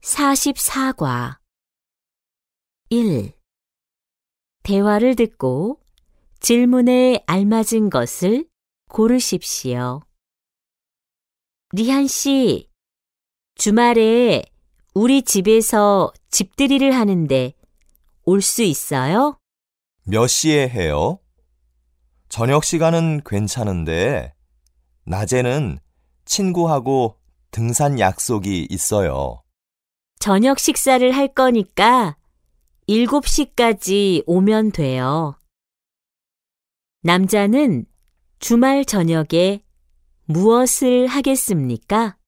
44과 1. 대화를 듣고 질문에 알맞은 것을 고르십시오. 리한 씨, 주말에 우리 집에서 집들이를 하는데 올 수 있어요? 몇 시에 해요? 저녁 시간은 괜찮은데 낮에는 친구하고 등산 약속이 있어요. 저녁 식사를 할 거니까 7시까지 오면 돼요. 남자는 주말 저녁에 무엇을 하겠습니까?